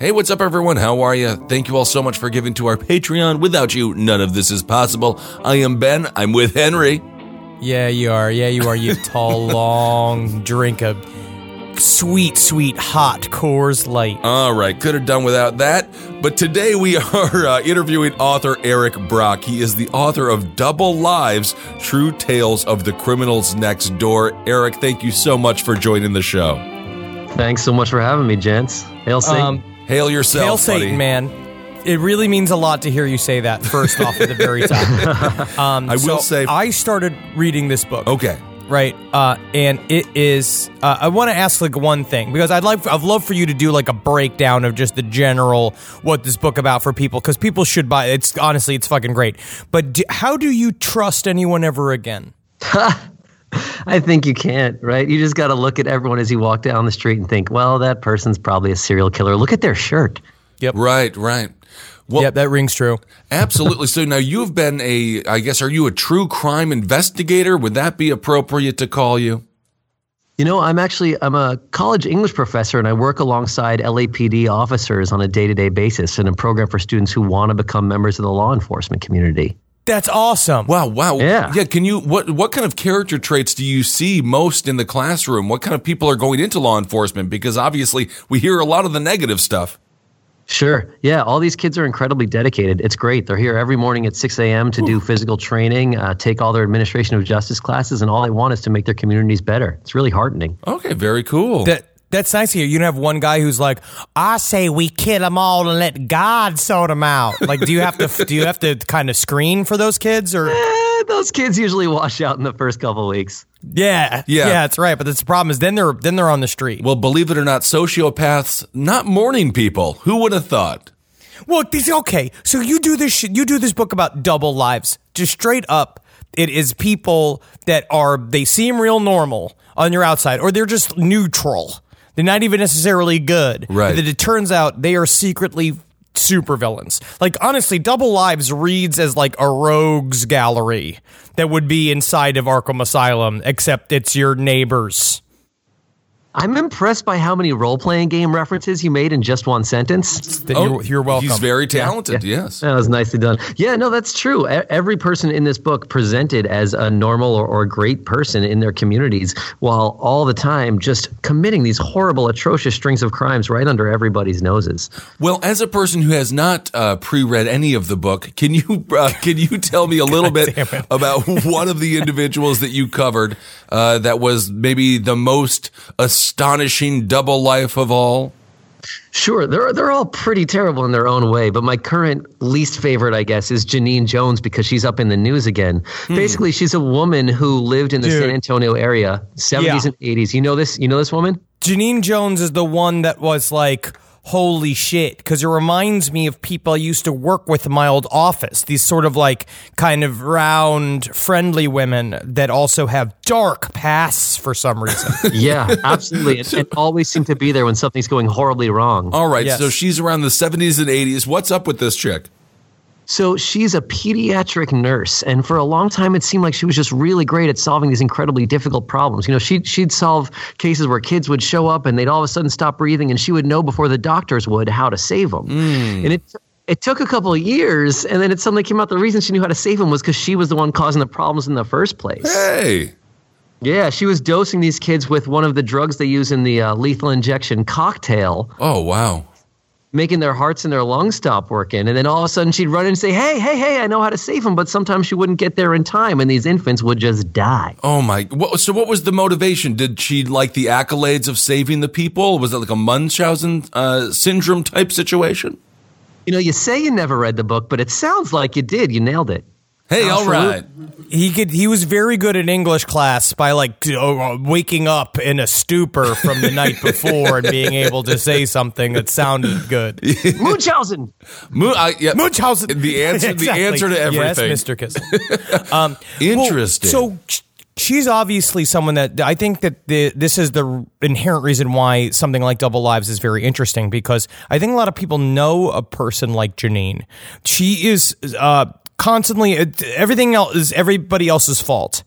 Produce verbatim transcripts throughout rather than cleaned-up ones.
Hey, what's up, everyone? How are you? Thank you all so much for giving to our Patreon. Without you, none of this is possible. I am Ben. I'm with Henry. Yeah, you are. Yeah, you are. You tall, long drink of sweet, sweet, hot Coors Light. All right, could have done without that. But today we are uh, interviewing author Eric Brock. He is the author of Double Lives, True Tales of the Criminals Next Door. Eric, thank you so much for joining the show. Thanks so much for having me, gents. Hail Satan. Um, Hail yourself, Hail buddy. Satan, man. It really means a lot to hear you say that first off at the very top. Um, I will so say- I started reading this book. Okay. Right, uh, and it is. Uh, I want to ask like one thing because I'd like, I'd love for you to do like a breakdown of just the general what this book about for people because people should buy it. It's honestly, it's fucking great. But do, how do you trust anyone ever again? I think you can't, right? You just got to look at everyone as you walk down the street and think, well, that person's probably a serial killer. Look at their shirt. Yep. Right, right. Well, yep, that rings true. Absolutely. So now you've been a, I guess, are you a true crime investigator? Would that be appropriate to call you? You know, I'm actually, I'm a college English professor and I work alongside L A P D officers on a day-to-day basis in a program for students who want to become members of the law enforcement community. That's awesome. Wow, wow. Yeah. Yeah, can you, what, what kind of character traits do you see most in the classroom? What kind of people are going into law enforcement? Because obviously we hear a lot of the negative stuff. Sure. Yeah. All these kids are incredibly dedicated. It's great. They're here every morning at six a.m. to do physical training, uh, take all their administration of justice classes, and all they want is to make their communities better. It's really heartening. Okay, very cool. That That's nice to hear. You don't have one guy who's like, I say we kill them all and let God sort them out. Like, do you have to do you have to kind of screen for those kids or? Eh, those kids usually wash out in the first couple of weeks. Yeah, Yeah. yeah, that's right. But that's the problem is then they're then they're on the street. Well, believe it or not, sociopaths, not morning people. Who would have thought? Well, this okay. So you do this. sh- You do this book about double lives. Just straight up, it is people that are they seem real normal on your outside, or they're just neutral. They're not even necessarily good. Right. But it turns out they are secretly supervillains. Like, honestly, Double Lives reads as like a rogues gallery that would be inside of Arkham Asylum, except it's your neighbors. I'm impressed by how many role-playing game references you made in just one sentence. That you're, you're welcome. He's very talented, yes. That was nicely done. Yeah, no, that's true. E- Every person in this book presented as a normal or, or great person in their communities while all the time just committing these horrible, atrocious strings of crimes right under everybody's noses. Well, as a person who has not uh, pre-read any of the book, can you uh, can you tell me a little bit about one of the individuals that you covered uh, that was maybe the most astonishing double life of all? Sure, they're they're all pretty terrible in their own way, but my current least favorite, I guess, is Janine Jones because she's up in the news again. Hmm. Basically, she's a woman who lived in the Dude. San Antonio area, seventies Yeah. and eighties. You know this? You know this woman? Janine Jones is the one that was like, holy shit, because it reminds me of people I used to work with in my old office. These sort of like kind of round, friendly women that also have dark pasts for some reason. Yeah, absolutely. And, and always seem to be there when something's going horribly wrong. All right, Yes. so she's around the seventies and eighties. What's up with this chick? So she's a pediatric nurse, and for a long time it seemed like she was just really great at solving these incredibly difficult problems. You know, she'd, she'd solve cases where kids would show up and they'd all of a sudden stop breathing, and she would know before the doctors would how to save them. Mm. And it it took a couple of years, and then it suddenly came out the reason she knew how to save them was because she was the one causing the problems in the first place. Hey. Yeah, she was dosing these kids with one of the drugs they use in the uh, lethal injection cocktail, Oh, wow. making their hearts and their lungs stop working. And then all of a sudden she'd run in and say, hey, hey, hey, I know how to save them. But sometimes she wouldn't get there in time, and these infants would just die. Oh, my. What, so what was the motivation? Did she like the accolades of saving the people? Was it like a Munchausen uh, syndrome type situation? You know, you say you never read the book, but it sounds like you did. You nailed it. Hey, all right. He could. He was very good in English class by like uh, waking up in a stupor from the night before and being able to say something that sounded good. Munchausen. Mo- I, yeah, Munchausen. The answer, Exactly. the answer to everything. Yes, Mister Kissel. Um, Interesting. Well, so she's obviously someone that I think that the, this is the inherent reason why something like Double Lives is very interesting, because I think a lot of people know a person like Janine. She is uh, constantly, everything else is everybody else's fault.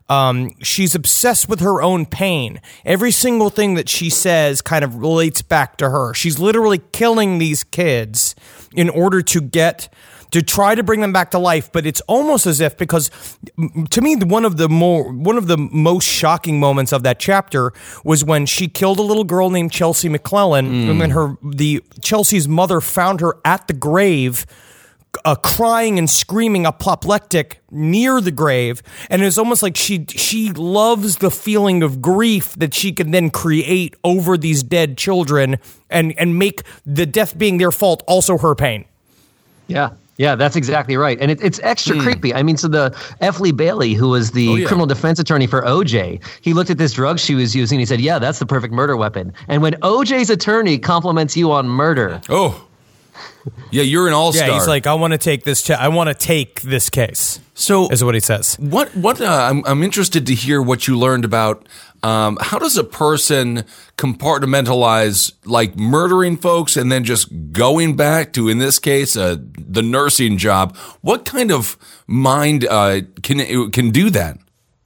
Um, she's obsessed with her own pain. Every single thing that she says kind of relates back to her. She's literally killing these kids in order to get to try to bring them back to life. But it's almost as if, because to me, one of the more one of the most shocking moments of that chapter was when she killed a little girl named Chelsea McClellan, mm. and when her the Chelsea's mother found her at the grave, uh, crying and screaming, apoplectic, near the grave. And it's almost like she she loves the feeling of grief that she can then create over these dead children, and and make the death being their fault also her pain. Yeah. Yeah, that's exactly right. And it, it's extra mm. creepy. I mean, so the F. Lee Bailey, who was the oh, yeah. criminal defense attorney for O J, he looked at this drug she was using. He said, yeah, that's the perfect murder weapon. And when O J's attorney compliments you on murder. Oh, yeah, you're an all-star. Yeah, he's like, I want to take this. Ch- I want to take this case. So is what he says. What? What? Uh, I'm I'm interested to hear what you learned about. Um, how does a person compartmentalize, like, murdering folks and then just going back to, in this case, uh, the nursing job? What kind of mind uh, can can do that?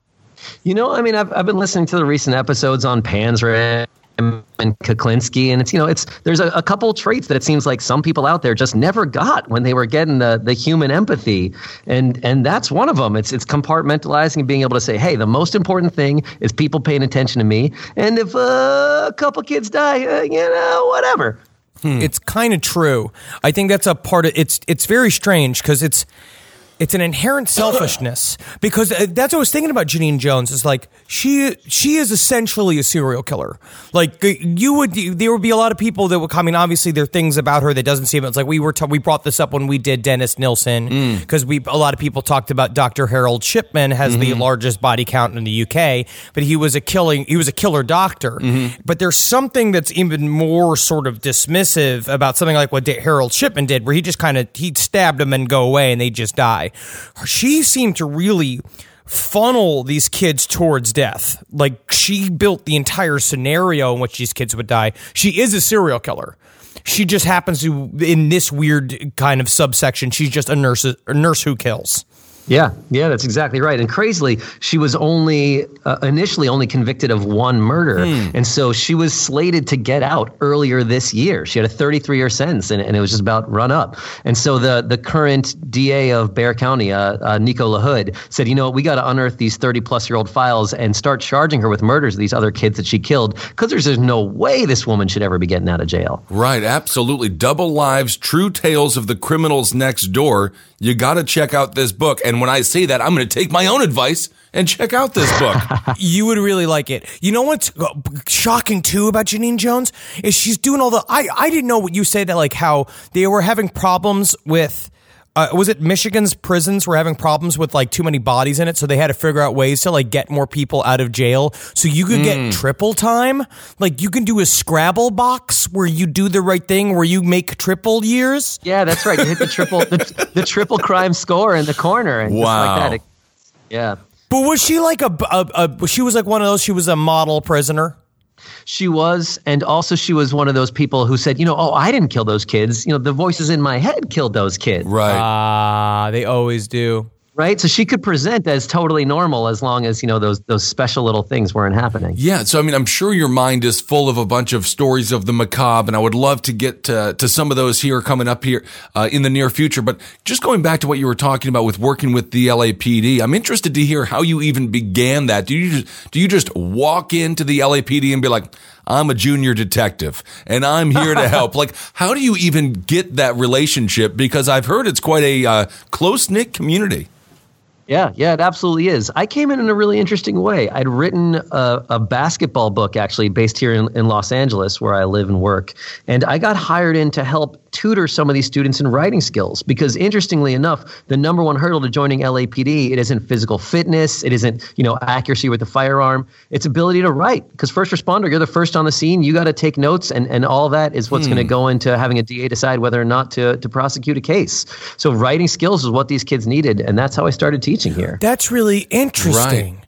You know, I mean, I've I've been listening to the recent episodes on Panzram and Kuklinski, and it's, you know, it's there's a, a couple traits that it seems like some people out there just never got when they were getting the the human empathy, and and that's one of them. It's it's compartmentalizing and being able to say, hey, the most important thing is people paying attention to me, and if uh, a couple kids die, uh, you know, whatever. Hmm. It's kind of true. I think that's a part of it's. It's very strange because it's. It's an inherent selfishness, because that's what I was thinking about Janine Jones. Is like she she is essentially a serial killer. Like you would, there would be a lot of people that would come. I mean, obviously there are things about her that doesn't seem. It's like we were t- we brought this up when we did Dennis Nilsen, because mm. we a lot of people talked about Doctor Harold Shipman has mm-hmm. the largest body count in the U K, but he was a killing he was a killer doctor. Mm-hmm. But there's something that's even more sort of dismissive about something like what Harold Shipman did, where he just kind of he stabbed them and go away and they just die. She seemed to really funnel these kids towards death. Like, she built the entire scenario in which these kids would die. She is a serial killer. She just happens to, in this weird kind of subsection, she's just a nurse, a nurse who kills. Yeah, yeah, that's exactly right. And crazily, she was only uh, initially only convicted of one murder. Hmm. And so she was slated to get out earlier this year. She had a thirty-three year sentence, and, and it was just about run up. And so the the current D A of Bexar County, uh, uh, Nico LaHood, said, you know, we got to unearth these thirty plus year old files and start charging her with murders of these other kids that she killed, because there's, there's no way this woman should ever be getting out of jail. Right, absolutely. Double Lives, True Tales of the Criminals Next Door. You got to check out this book. And when I say that, I'm going to take my own advice and check out this book. You would really like it. You know what's shocking too about Janine Jones is she's doing all the. I I didn't know what you said, that like how they were having problems with. Uh, was it Michigan's prisons were having problems with like too many bodies in it, so they had to figure out ways to like get more people out of jail so you could mm. get triple time? Like you can do a Scrabble box where you do the right thing, where you make triple years. Yeah, that's right. You hit the triple the, the triple crime score in the corner, and wow. just like that. It, yeah. But was she like a, a, a she was like one of those? She was a model prisoner. She was, and also she was one of those people who said, you know, oh, I didn't kill those kids. You know, the voices in my head killed those kids. Right. Ah, uh, they always do. Right. So she could present as totally normal as long as, you know, those those special little things weren't happening. Yeah. So, I mean, I'm sure your mind is full of a bunch of stories of the macabre, and I would love to get to, to some of those here coming up here uh, in the near future. But just going back to what you were talking about with working with the L A P D, I'm interested to hear how you even began that. Do you just, do you just walk into the L A P D and be like, I'm a junior detective and I'm here to help? Like, how do you even get that relationship? Because I've heard it's quite a uh, close-knit community. Yeah, yeah, it absolutely is. I came in in a really interesting way. I'd written a, a basketball book, actually, based here in, in Los Angeles, where I live and work. And I got hired in to help tutor some of these students in writing skills, because interestingly enough, the number one hurdle to joining L A P D, it isn't physical fitness, it isn't, you know, accuracy with the firearm, it's ability to write. Because first responder, you're the first on the scene, you got to take notes, and, and all that is what's hmm. going to go into having a D A decide whether or not to, to prosecute a case. So writing skills is what these kids needed, and that's how I started teaching here. That's really interesting. Right.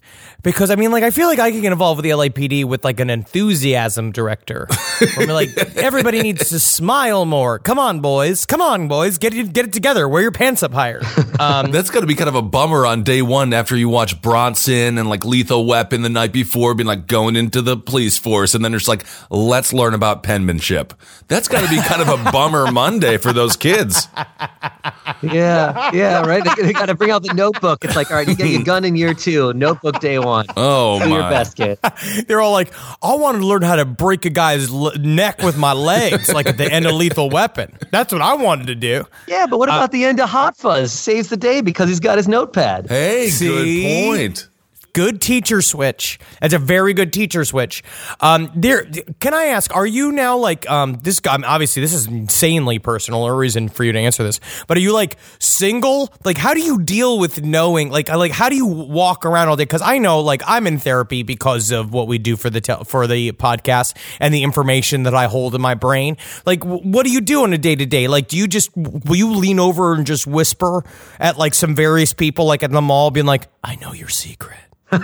Because, I mean, like, I feel like I can get involved with the L A P D with, like, an enthusiasm director. Where we're like, everybody needs to smile more. Come on, boys. Come on, boys. Get it, get it together. Wear your pants up higher. Um, That's got to be kind of a bummer on day one after you watch Bronson and, like, Lethal Weapon the night before, being, like, going into the police force. And then there's, like, let's learn about penmanship. That's got to be kind of a bummer Monday for those kids. Yeah, yeah, right. They, they got to bring out the notebook. It's like, all right, you get your gun in year two, notebook day one. Oh, Do my. your best, kid. They're all like, I want to learn how to break a guy's l- neck with my legs, like at the end of Lethal Weapon. That's what I wanted to do. Yeah, but what about Uh, the end of Hot Fuzz? Saves the day because he's got his notepad. Hey, See? good point. Good teacher switch. That's a very good teacher switch. Um, there, can I ask, are you now like, um, this guy, obviously this is insanely personal, or reason for you to answer this, but are you like single? Like, how do you deal with knowing, like, like, how do you walk around all day? Cause I know, like, I'm in therapy because of what we do for the, te- for the podcast and the information that I hold in my brain. Like, w- what do you do on a day to day? Like, do you just, will you lean over and just whisper at like some various people, like at the mall, being like, I know your secret?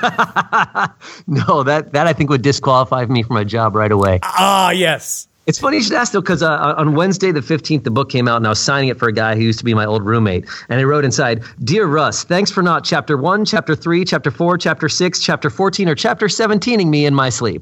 No, that, that I think would disqualify me from a job right away. Ah, yes. It's funny you should ask, though, because uh, on Wednesday the fifteenth, the book came out, and I was signing it for a guy who used to be my old roommate. And I wrote inside, Dear Russ, thanks for not chapter one, chapter three, chapter four, chapter six, chapter fourteen, or chapter seventeening me in my sleep.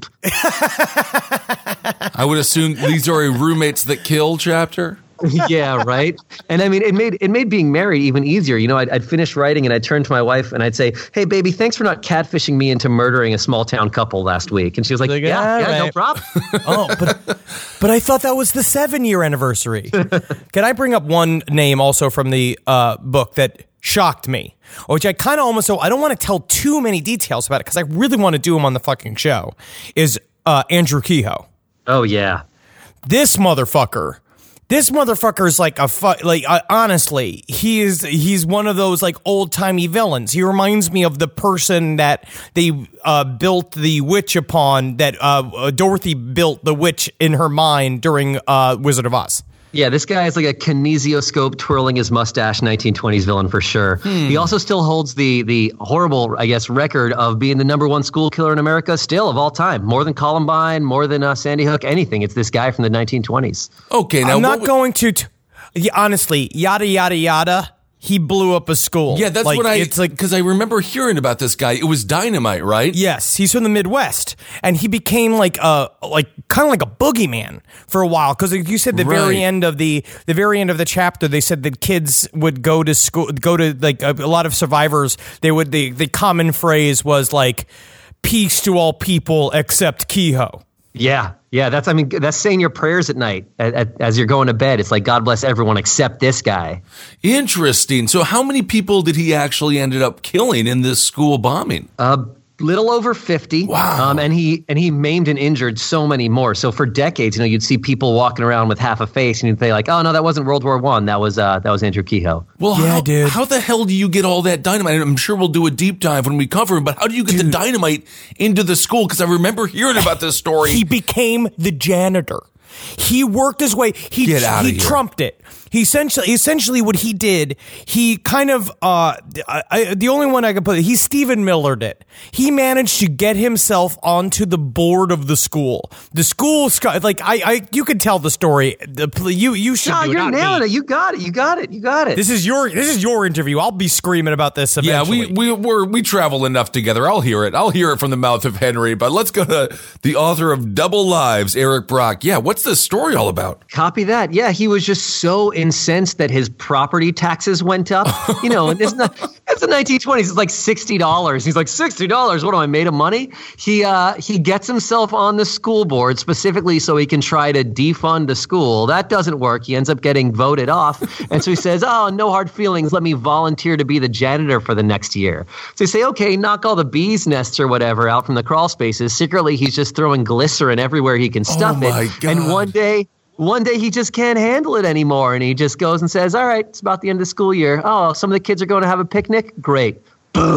I would assume these are a roommates that kill chapter. Yeah, right. And I mean, it made it made being married even easier. You know, I'd, I'd finish writing and I'd turn to my wife and I'd say, "Hey, baby, thanks for not catfishing me into murdering a small town couple last week." And she was like, Like, "Yeah, all yeah, no right." problem." Oh, but but I thought that was the seven year anniversary. Can I bring up one name also from the uh, book that shocked me, which I kind of almost, so I don't want to tell too many details about it because I really want to do him on the fucking show, is uh, Andrew Kehoe. Oh yeah, This motherfucker. This motherfucker is like a fu- like uh, honestly, he is he's one of those like old timey villains. He reminds me of the person that they uh, built the witch upon, that uh, Dorothy built the witch in her mind during uh, Wizard of Oz. yeah. This guy is like a kinesioscope twirling his mustache nineteen twenties villain for sure. Hmm. He also still holds the the horrible, I guess, record of being the number one school killer in America, still of all time. More than Columbine, more than uh, Sandy Hook, anything. It's this guy from the nineteen twenties. Okay, now I'm not what, going to, t- yeah, honestly, yada yada yada. He blew up a school. Yeah, that's like, what I. It's like because I remember hearing about this guy. It was dynamite, right? Yes, he's from the Midwest, and he became like a like kind of like a boogeyman for a while. Because like you said, the Right. very end of the the very end of the chapter, they said that kids would go to school, go to like a, a lot of survivors. They would the the common phrase was like, "Peace to all people except Kehoe." Yeah, yeah. That's I mean that's saying your prayers at night at, at, as you're going to bed. It's like God bless everyone except this guy. Interesting. So, how many people did he actually ended up killing in this school bombing? A little over fifty. Wow. Um, and he and he maimed and injured so many more. So for decades, you know, you'd see people walking around with half a face, and you'd say like, "Oh no, that wasn't World War One. That was uh, that was Andrew Kehoe." Well, Yeah, how, dude. how the hell do you get all that dynamite? I'm sure we'll do a deep dive when we cover him, but how do you get the dynamite into the school? Because I remember hearing about this story. He became the janitor. He worked his way. He Get outta he here. trumped it. He essentially, essentially, what he did, he kind of, uh, I, I, the only one I could put, he Stephen Millered it. He managed to get himself onto the board of the school. The school, like I, I, you could tell the story. The you, you should. No, do it, you're not nailing me. it. You got it. You got it. You got it. This is your, this is your interview. I'll be screaming about this yeah, eventually. we we we're, we travel enough together. I'll hear it. I'll hear it from the mouth of Henry. But let's go to the author of Double Lives, Eric Brock. Yeah, what's this story all about? Copy that. Yeah, he was just so incensed that his property taxes went up. You know, and it's not. It's the nineteen twenties. It's like sixty dollars. He's like, sixty dollars. What am I made of money? He uh, he gets himself on the school board specifically so he can try to defund the school. That doesn't work. He ends up getting voted off, and so he says, "Oh, no hard feelings. Let me volunteer to be the janitor for the next year." So you say, "Okay, knock all the bees' nests or whatever out from the crawl spaces." Secretly, he's just throwing glycerin everywhere he can stuff my it. God. And one day. One day he just can't handle it anymore, and he just goes and says, "All right, it's about the end of the school year. Oh, some of the kids are going to have a picnic? Great." Boom.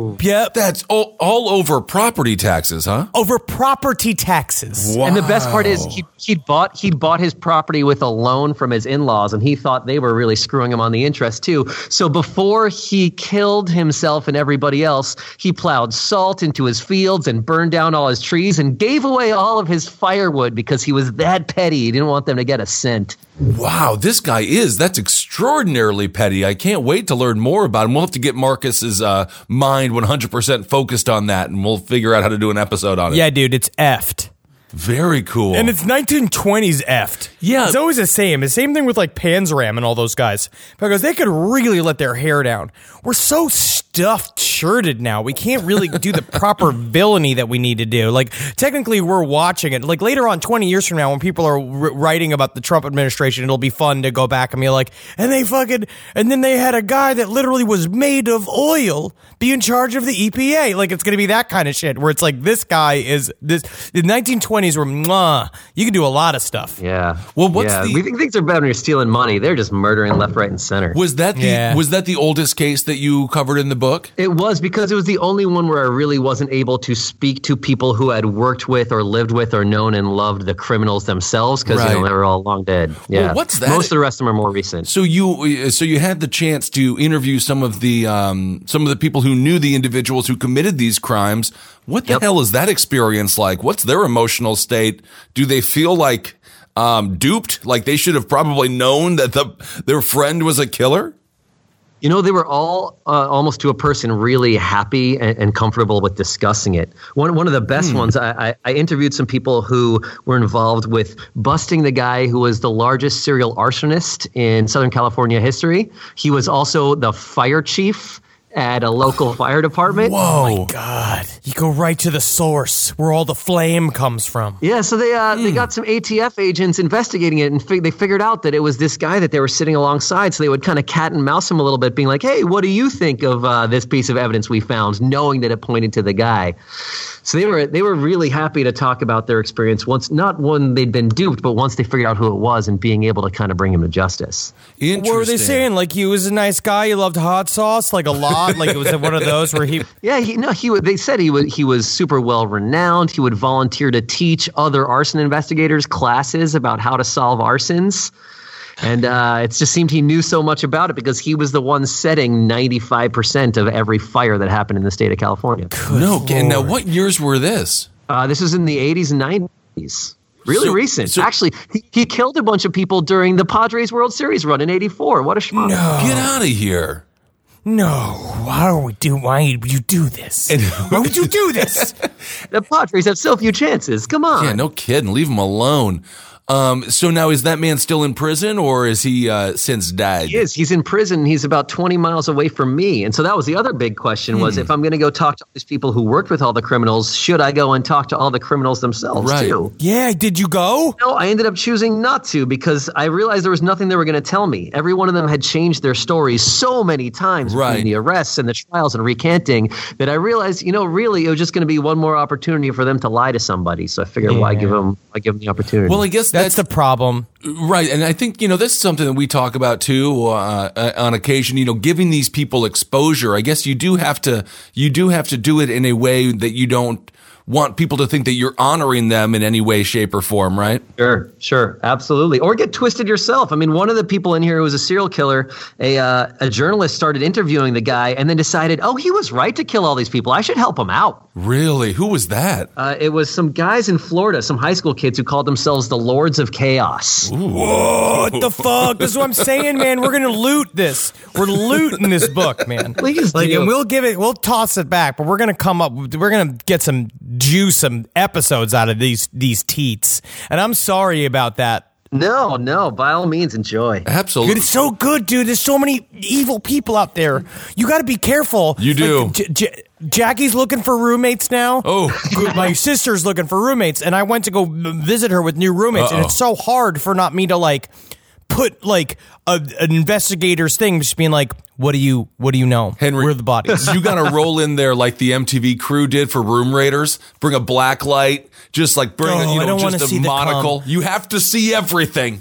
Yep. That's all, all over property taxes, huh? Over property taxes. Wow. And the best part is he he'd bought he'd bought his property with a loan from his in-laws, and he thought they were really screwing him on the interest too. So before he killed himself and everybody else, he plowed salt into his fields and burned down all his trees and gave away all of his firewood because he was that petty. He didn't want them to get a cent. Wow, this guy is. That's extraordinarily petty. I can't wait to learn more about him. We'll have to get Marcus's uh, mind one hundred percent focused on that, and we'll figure out how to do an episode on it. Yeah, dude, it's effed. Very cool. And it's nineteen twenties effed. Yeah. It's always the same. The same thing with like Panzram and all those guys. Because they could really let their hair down. We're so stuffed shirted now. We can't really do the proper villainy that we need to do. Like, technically, we're watching it. Like, later on, twenty years from now, when people are r- writing about the Trump administration, it'll be fun to go back and be like, and they fucking, and then they had a guy that literally was made of oil be in charge of the E P A. Like, it's going to be that kind of shit where it's like, this guy is, this, the nineteen twenties were, mwah, you can do a lot of stuff. Yeah. Well, what's yeah. the- We think things are bad when you're stealing money. They're just murdering left, right, and center. Was that the Yeah. was that the oldest case that you covered in the book? It was because it was the only one where I really wasn't able to speak to people who had worked with or lived with or known and loved the criminals themselves because you know, Right. they were all long dead. Yeah. Well, what's that? Most of the rest of them are more recent. So you so you had the chance to interview some of the um, some of the people who knew the individuals who committed these crimes. What the Yep. hell is that experience like? What's their emotional state? Do they feel like um, duped? Like they should have probably known that the their friend was a killer? You know, they were all uh, almost to a person really happy and, and comfortable with discussing it. One one of the best ones, I, I, I interviewed some people who were involved with busting the guy who was the largest serial arsonist in Southern California history. He was also the fire chief at a local fire department. Whoa. God, you go right to the source where all the flame comes from. Yeah, so they uh, they got some A T F agents investigating it, and fig- they figured out that it was this guy that they were sitting alongside. So they would kind of cat and mouse him a little bit, being like, "Hey, what do you think of uh, this piece of evidence we found?" Knowing that it pointed to the guy. So they were they were really happy to talk about their experience once, not when they'd been duped, but once they figured out who it was and being able to kind of bring him to justice. Interesting. What were they saying? Like he was a nice guy, he loved hot sauce, like a lot. Like it was one of those where he. Yeah, he no, he would. They said he was he was super well renowned. He would volunteer to teach other arson investigators classes about how to solve arsons. And uh, it just seemed he knew so much about it because he was the one setting ninety-five percent of every fire that happened in the state of California. No, and now what years were this? Uh, this was in the eighties and nineties. Really So- recent. so- Actually, he, he killed a bunch of people during the Padres World Series run in eighty-four. What a schmuck. Get out of here. No, why are we do? Why would you do this? Why would you do this? The Padres have so few chances. Come on. Yeah, no kidding. Leave him alone. Um, so now is that man still in prison or is he uh, since died? He is. He's in prison. He's about twenty miles away from me. And so that was the other big question was if I'm going to go talk to all these people who worked with all the criminals, should I go and talk to all the criminals themselves Right. too? Yeah, did you go? No, I ended up choosing not to because I realized there was nothing they were going to tell me. Every one of them had changed their stories so many times Right. between the arrests and the trials and recanting that I realized, you know, really it was just going to be one more opportunity for them to lie to somebody. So I figured, why give them, why give them the opportunity? Well, I guess That's that's, the problem. right. And I think, you know, this is something that we talk about too, uh, on occasion, you know, giving these people exposure. I guess you do have to, you do have to do it in a way that you don't want people to think that you're honoring them in any way, shape, or form, right? Sure, sure, absolutely. Or get twisted yourself. I mean, one of the people in here who was a serial killer, a uh, a journalist started interviewing the guy and then decided, oh, he was right to kill all these people. I should help him out. Really? Who was that? Uh, it was some guys in Florida, some high school kids who called themselves the Lords of Chaos. What the fuck? This is what I'm saying, man. We're gonna loot this. We're looting this book, man. Please like, do. and we'll give it. We'll toss it back, but we're gonna come up. We're gonna get some juice, some episodes out of these these teats. And I'm sorry about that. No, no, by all means, enjoy. Absolutely. It's so good, dude. There's so many evil people out there. You got to be careful. You do. Like, J- J- Jackie's looking for roommates now. Oh. My sister's looking for roommates, and I went to go visit her with new roommates, and Uh-oh. it's so hard for not me to like put like a, an investigator's thing, just being like, "What do you, what do you know? Henry, Where are the bodies?" You got to roll in there like the M T V crew did for Room Raiders. Bring a black light, just like bring Oh, a, you I know don't wanna just see a the monocle. cum. You have to see everything.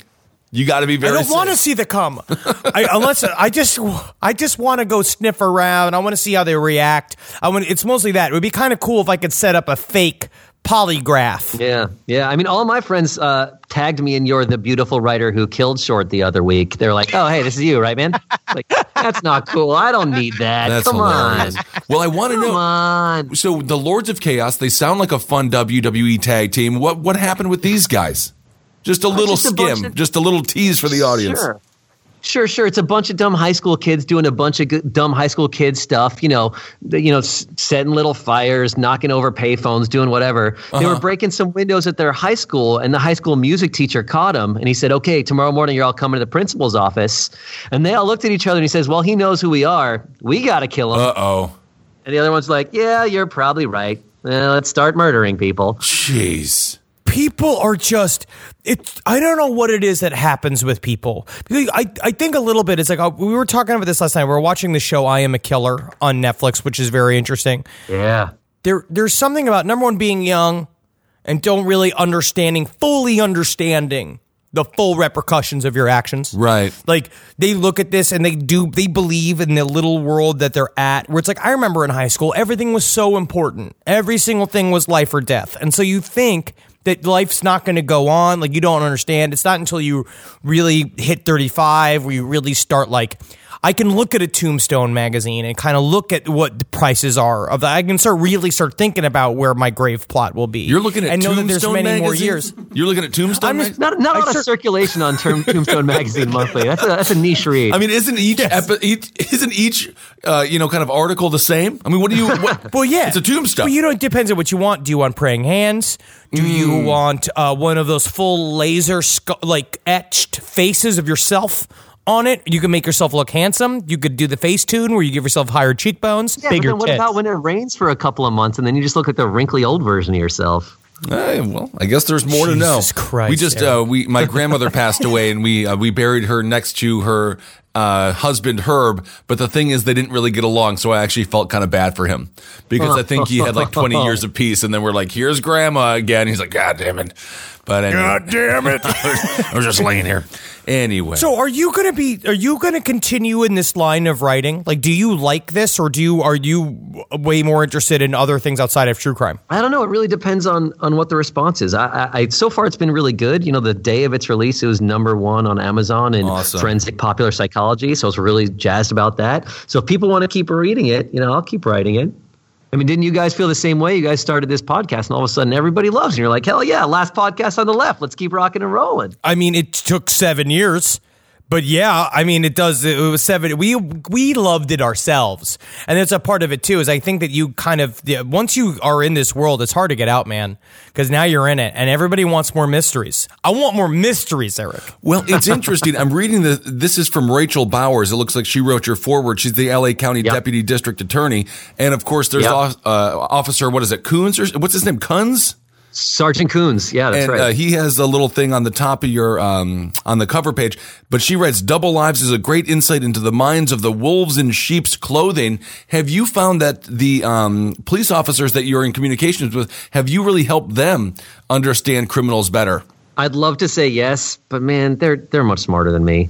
You got to be very. I don't want to see the cum, I, unless I just, I just want to go sniff around. I want to see how they react. I want. It's mostly that. It would be kind of cool if I could set up a fake polygraph. Yeah, yeah. I mean, all my friends uh, tagged me in "You're the beautiful writer who killed Short" the other week. They're like, "Oh, hey, this is you, right, man?" Like, that's not cool. I don't need that. That's Come hilarious. on. Well, I want to know. Come on. So the Lords of Chaos, they sound like a fun W W E tag team. What what happened with these guys? Just a little just a skim, bunch of- just a little tease for the audience. Sure. Sure, sure. It's a bunch of dumb high school kids doing a bunch of good, dumb high school kid stuff. You know, the, you know, s- setting little fires, knocking over payphones, doing whatever. Uh-huh. They were breaking some windows at their high school, and the high school music teacher caught them, and he said, "Okay, tomorrow morning you're all coming to the principal's office." And they all looked at each other, and he says, "Well, he knows who we are. We got to kill him." Uh oh. And the other one's like, "Yeah, you're probably right. Uh, let's start murdering people." Jeez. People are just, it's, I don't know what it is that happens with people. I, I think a little bit, it's like, uh, we were talking about this last night. We were watching the show I Am a Killer on Netflix, which is very interesting. Yeah. There, there's something about, number one, being young and don't really understanding, fully understanding the full repercussions of your actions. Right. Like, they look at this and they do, they believe in the little world that they're at, where it's like, I remember in high school, everything was so important. Every single thing was life or death. And so you think that life's not going to go on. Like, you don't understand. It's not until you really hit thirty-five where you really start, like, I can look at a Tombstone magazine and kind of look at what the prices are of that. I can start really start thinking about where my grave plot will be. You're looking at and know Tombstone that there's many more magazines? years. You're looking at Tombstone. I'm mag- just- Not, not a lot I of cer- circulation on term, Tombstone Magazine monthly. That's a, that's a niche read. I mean, isn't each, Yes. epi- each isn't each uh, you know kind of article the same? I mean, what do you? What, Well, yeah, it's a tombstone. But you know, it depends on what you want. Do you want praying hands? Do you want uh, one of those full laser sc- like etched faces of yourself on it? You can make yourself look handsome. You could do the Facetune where you give yourself higher cheekbones, yeah, bigger but then what tits. about when it rains for a couple of months and then you just look like the wrinkly old version of yourself? Eh, well, I guess there's more to know. Jesus Christ, we just Eric. uh, we my grandmother passed away, and we uh, we buried her next to her uh, husband Herb. But the thing is, they didn't really get along, so I actually felt kind of bad for him because I think he had like twenty years of peace, and then we're like, "Here's Grandma again." He's like, "God damn it!" But anyway, God damn it. I was just laying here. Anyway, So are you going to be, are you going to continue in this line of writing? Like, do you like this or do you, are you way more interested in other things outside of true crime? I don't know. It really depends on on what the response is. I, I, I so far it's been really good. You know, the day of its release, it was number one on Amazon in Awesome. forensic popular psychology. So I was really jazzed about that. So if people want to keep reading it, you know, I'll keep writing it. I mean, didn't you guys feel the same way? You guys started this podcast and all of a sudden everybody loves it. And you're like, hell yeah, last podcast on the left. Let's keep rocking and rolling. I mean, it took seven years. But yeah, I mean, it does. It was seven. We we loved it ourselves, and that's a part of it too. Is I think that you kind of yeah, once you are in this world, it's hard to get out, man, because now you're in it, and everybody wants more mysteries. I want more mysteries, Eric. well, it's interesting. I'm reading the. This is from Rachel Bowers. It looks like she wrote your foreword. She's the L A County Yep. Deputy District Attorney, and of course, there's Yep. uh, Officer. What is it? Coons or what's his name? Kunz. Sergeant Coons. Yeah, that's And right. uh, he has a little thing on the top of your um, on the cover page. But she writes, "Double Lives is a great insight into the minds of the wolves in sheep's clothing." Have you found that the um, police officers that you're in communications with, have you really helped them understand criminals better? I'd love to say yes, but man, they're they're much smarter than me.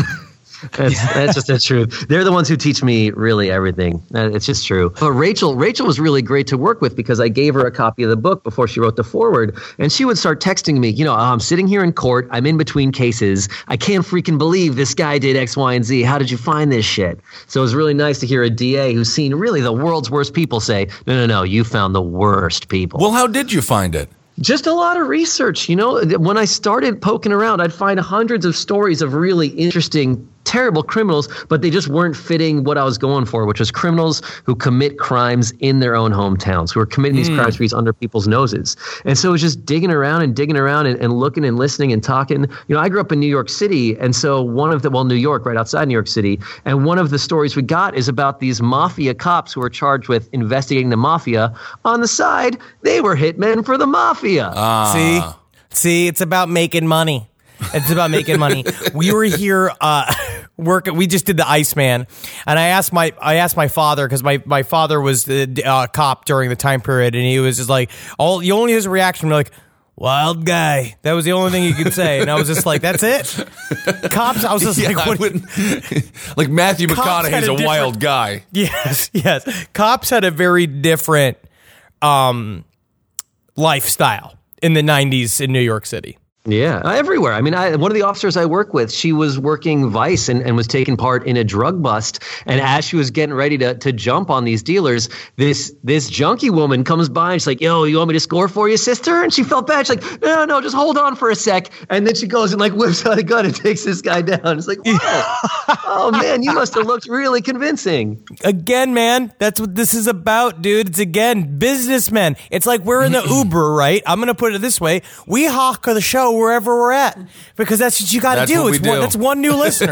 That's, that's just the truth. They're the ones who teach me really everything. Uh, It's just true. But Rachel, Rachel was really great to work with because I gave her a copy of the book before she wrote the foreword, and she would start texting me. You know, I'm sitting here in court. I'm in between cases. I can't freaking believe this guy did X, Y, and Z. How did you find this shit? So it was really nice to hear a D A who's seen really the world's worst people say, "No, no, no, you found the worst people." Well, how did you find it? Just a lot of research. You know, when I started poking around, I'd find hundreds of stories of really interesting, terrible criminals, but they just weren't fitting what I was going for, which was criminals who commit crimes in their own hometowns, who are committing these crimes for these under people's noses. And so it was just digging around and digging around and, and looking and listening and talking. You know, I grew up in New York City, and so one of the, well, New York, right outside New York City, and one of the stories we got is about these mafia cops who were charged with investigating the mafia. On the side, they were hitmen for the mafia. See, see, it's about making money. It's about making money. We were here uh, working. We just did the Iceman, and I asked my I asked my father because my, my father was the uh, cop during the time period, and he was just like, all you only his reaction was like, wild guy. That was the only thing he could say. And I was just like, that's it? Cops, I was just yeah, like, what? Like Matthew Cops McConaughey's a, a wild guy. Yes, yes. Cops had a very different um, lifestyle in the nineties in New York City. Yeah, everywhere. I mean, I, one of the officers I work with, she was working Vice and, and was taking part in a drug bust. And as she was getting ready to to jump on these dealers, this this junkie woman comes by and she's like, yo, you want me to score for you, sister? And she felt bad. She's like, no, no, just hold on for a sec. And then she goes and like whips out a gun and takes this guy down. It's like, whoa. Oh, man, you must have looked really convincing. Again, man, that's what this is about, dude. It's, again, businessmen. It's like we're in the Uber, right? I'm going to put it this way. We hawk the show wherever we're at because that's what you got to do. It's do. one, that's one new listener.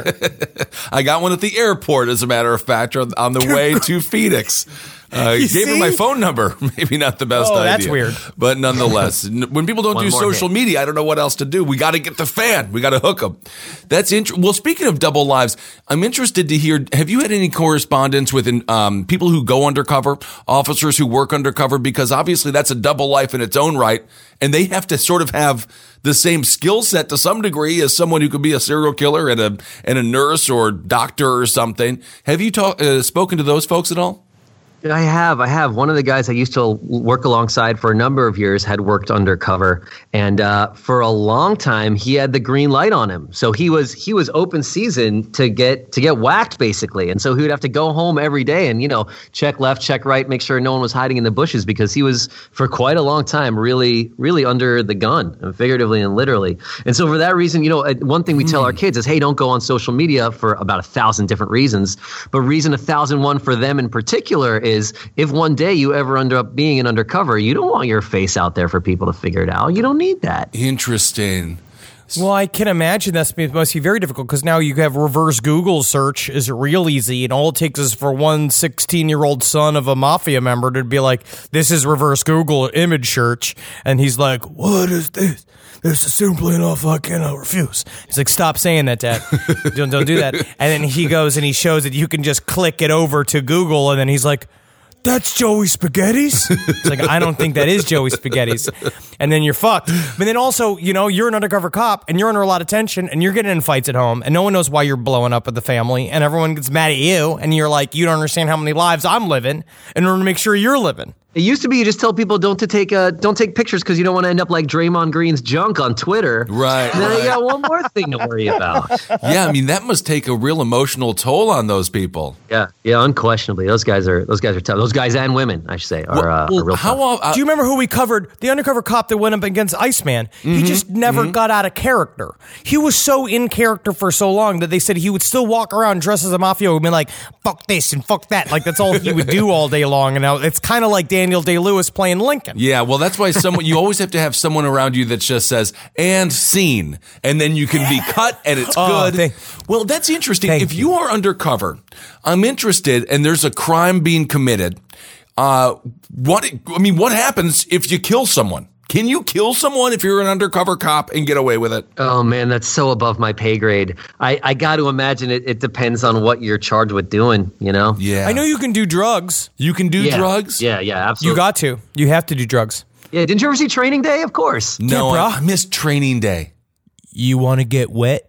I got one at the airport, as a matter of fact, on the way to Phoenix. Uh, gave see? her my phone number. Maybe not the best oh, idea. That's weird. But nonetheless, when people don't One do social hit. media, I don't know what else to do. We got to get the fan. We got to hook them. That's int- Well, speaking of double lives, I'm interested to hear, have you had any correspondence with um, people who go undercover, officers who work undercover? Because obviously that's a double life in its own right. And they have to sort of have the same skill set to some degree as someone who could be a serial killer and a and a nurse or doctor or something. Have you talk, uh, spoken to those folks at all? I have. I have. One of the guys I used to work alongside for a number of years had worked undercover, and uh, for a long time he had the green light on him. So he was he was open season to get to get whacked basically, and so he would have to go home every day and you know check left, check right, make sure no one was hiding in the bushes because he was for quite a long time really really under the gun, figuratively and literally. And so for that reason, you know, one thing we tell our kids is, hey, don't go on social media for about a thousand different reasons, but reason a thousand one for them in particular is. Is if one day you ever end up being an undercover, you don't want your face out there for people to figure it out. You don't need that. Interesting. Well, I can imagine that must be very difficult because now you have reverse Google search is real easy, and all it takes is for one sixteen-year-old son of a mafia member to be like, this is reverse Google image search, and he's like, what is this? This is simply enough, I cannot refuse. He's like, stop saying that, Dad. don't, don't do that. And then he goes and he shows that you can just click it over to Google, and then he's like, that's Joey Spaghetti's? It's like, I don't think that is Joey Spaghetti's. And then you're fucked. But then also, you know, you're an undercover cop, and you're under a lot of tension, and you're getting in fights at home, and no one knows why you're blowing up with the family, and everyone gets mad at you, and you're like, you don't understand how many lives I'm living in order to make sure you're living. It used to be you just tell people don't to take uh, don't take pictures because you don't want to end up like Draymond Green's junk on Twitter. Right. And then right. you got one more thing to worry about. Yeah, I mean that must take a real emotional toll on those people. Yeah, yeah, unquestionably, those guys are those guys are tough. Those guys and women, I should say, are, uh, well, are real how tough. Uh, Do you remember who we covered? The undercover cop that went up against Iceman. Mm-hmm, he just never mm-hmm. got out of character. He was so in character for so long that they said he would still walk around dressed as a mafia and be like, fuck this and fuck that. Like that's all he would do all day long. And now it's kind of like Daniel Day-Lewis playing Lincoln. Yeah, well, that's why someone you always have to have someone around you that just says "and scene," and then you can be cut and it's oh, good. Thank, well, that's interesting. If you. you are undercover, I'm interested, and there's a crime being committed. Uh, what I mean, what happens if you kill someone? Can you kill someone if you're an undercover cop and get away with it? Oh, man, that's so above my pay grade. I, I got to imagine it, it depends on what you're charged with doing, you know? Yeah. I know you can do drugs. You can do yeah. drugs? Yeah, yeah, absolutely. You got to. You have to do drugs. Yeah, didn't you ever see Training Day? Of course. No, yeah, I, I missed Training Day. You want to get wet?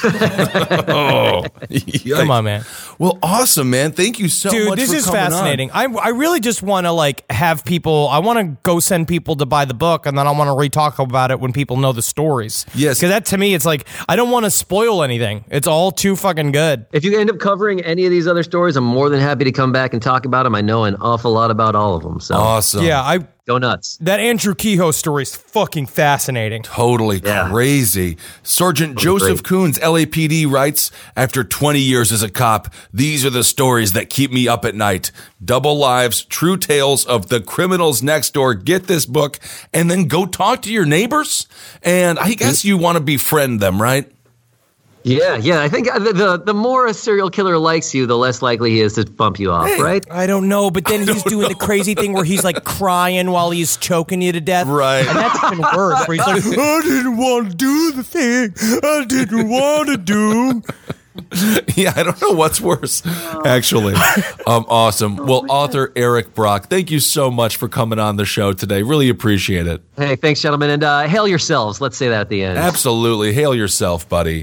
oh, come on, man. Well, awesome, man. Thank you so Dude, much this for is coming fascinating. on. I I really just want to like have people. I want to go send people to buy the book, and then I want to re-talk about it when people know the stories. Yes, because that to me, it's like I don't want to spoil anything. It's all too fucking good. If you end up covering any of these other stories, I'm more than happy to come back and talk about them. I know an awful lot about all of them. So awesome. Yeah, I. Go nuts. That Andrew Kehoe story is fucking fascinating. Totally yeah. crazy. Sergeant totally Joseph great. Coons, L A P D, writes, after twenty years as a cop, these are the stories that keep me up at night. Double lives, true tales of the criminals next door. Get this book and then go talk to your neighbors. And I guess you want to befriend them, right? Yeah, yeah. I think the, the the more a serial killer likes you, the less likely he is to bump you off, hey, right? I don't know, but then he's doing the crazy thing where he's like crying while he's choking you to death. Right. And that's even worse, where he's like, I didn't want to do the thing I didn't want to do. Yeah, I don't know what's worse, actually. Um, awesome. Well, author Eric Brock, thank you so much for coming on the show today. Really appreciate it. Hey, thanks, gentlemen, and uh, hail yourselves. Let's say that at the end. Absolutely. Hail yourself, buddy.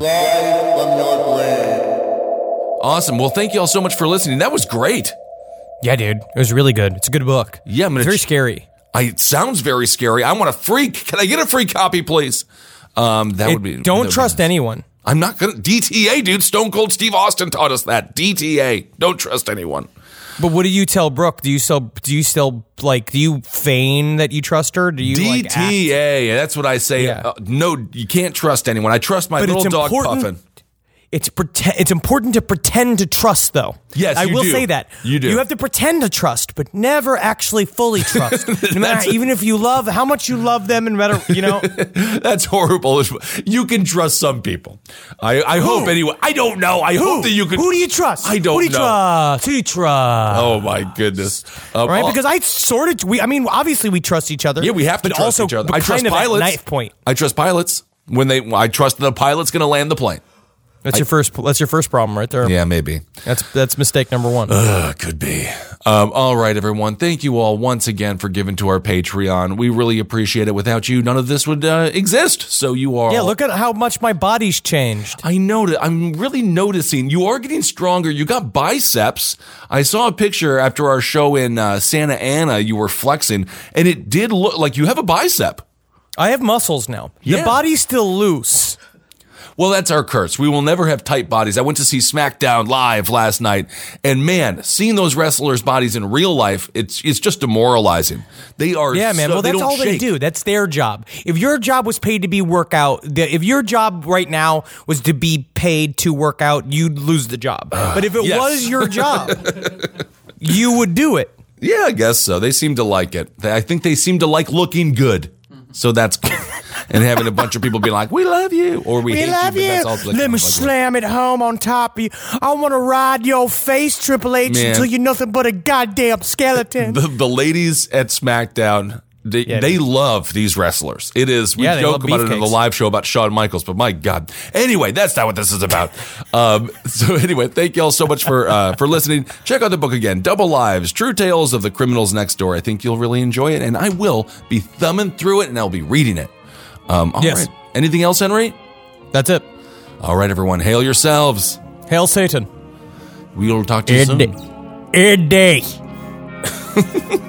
Awesome. Well, thank you all so much for listening. That was great. Yeah, dude. It was really good. It's a good book. Yeah, I'm gonna it's very ch- scary. I, it sounds very scary. I want a free. Can I get a free copy, please? Um, that It- would be. don't that trust would be nice. anyone. I'm not gonna. D T A, dude. Stone Cold Steve Austin taught us that. D T A. Don't trust anyone. But what do you tell Brooke? Do you still do you still like do you feign that you trust her? Do you D like act? T A. That's what I say. Yeah. Uh, no, you can't trust anyone. I trust my But little it's dog important- Puffin. It's pretend. It's important to pretend to trust, though. Yes, I you will do. say that You do. You have to pretend to trust, but never actually fully trust. No matter, even if you love how much you love them, and matter, you know. That's horrible. You can trust some people. I, I hope anyway. I don't know. I Who? hope that you can. Who do you trust? I don't Who do you know. trust? Who do you trust? Oh my goodness! Um, Right? oh, Because I sort of. We. I mean, obviously we trust each other. yeah, we have to but trust also, each other. but I trust kind of at pilots. knife point. I trust pilots when they. I trust the pilot's going to land the plane. That's your first. That's your first problem, right there. Yeah, maybe. That's that's mistake number one. Uh, could be. Um, all right, everyone. Thank you all once again for giving to our Patreon. We really appreciate it. Without you, none of this would uh, exist. So you are. Yeah, look at how much my body's changed. I noticed. I'm really noticing you are getting stronger. You got biceps. I saw a picture after our show in uh, Santa Ana. You were flexing, and it did look like you have a bicep. I have muscles now. Yeah. The body's still loose. Well, that's our curse. We will never have tight bodies. I went to see SmackDown live last night, and man, seeing those wrestlers' bodies in real life, it's it's just demoralizing. They are Yeah, man. so- well, they that's don't all they shake. do. That's their job. If your job was paid to be workout, the- if your job right now was to be paid to work out, you'd lose the job. But if it yes. was your job, you would do it. Yeah, I guess so. They seem to like it. They- I think they seem to like looking good. So that's good. And having a bunch of people be like, "We love you," or "We, We hate love you." you. But that's all like, Let me oh, slam it home on top of you. I want to ride your face, Triple H, Man. until you're nothing but a goddamn skeleton. The, the ladies at SmackDown, they, Yeah, they dude. love these wrestlers. It is. We Yeah, they joke love about it in the beefcakes. live show about Shawn Michaels, but my God. Anyway, that's not what this is about. um, so anyway, thank you all so much for uh, for listening. Check out the book again, Double Lives, True Tales of the Criminals Next Door. I think you'll really enjoy it, and I will be thumbing through it, and I'll be reading it. Um, all Yes. right. Anything else, Henry? That's it. All right, everyone. Hail yourselves. Hail Satan. We'll talk to you soon. Id day.